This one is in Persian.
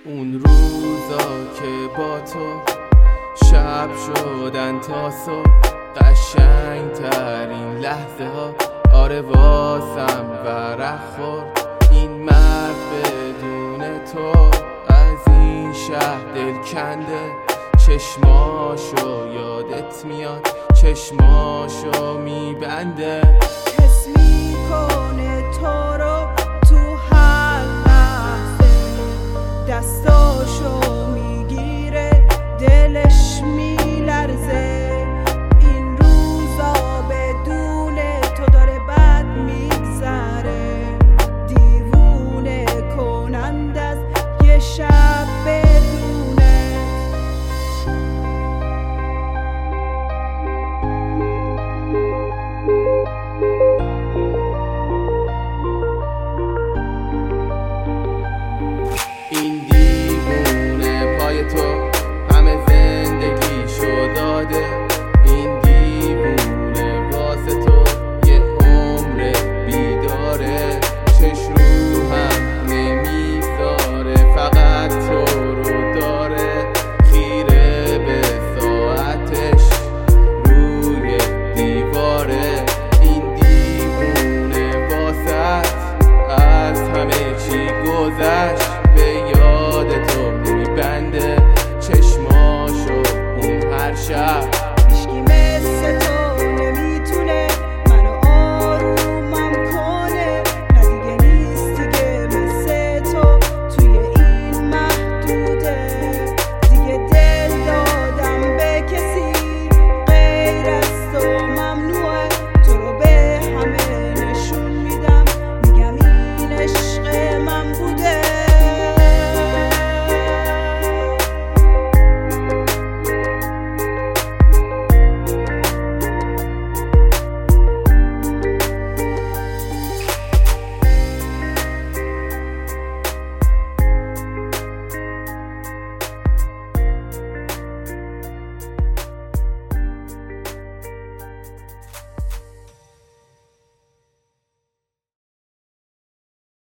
اون روزا که با تو شب شدن تا صبح، قشنگ ترین لحظه ها آره واسم ورق خورد. این مرد بدون تو از این شهر دل کنده، چشماشو یادت میاد، چشماشو میبنده. حس میکنه تو رو تو هر لحظه، دستاشو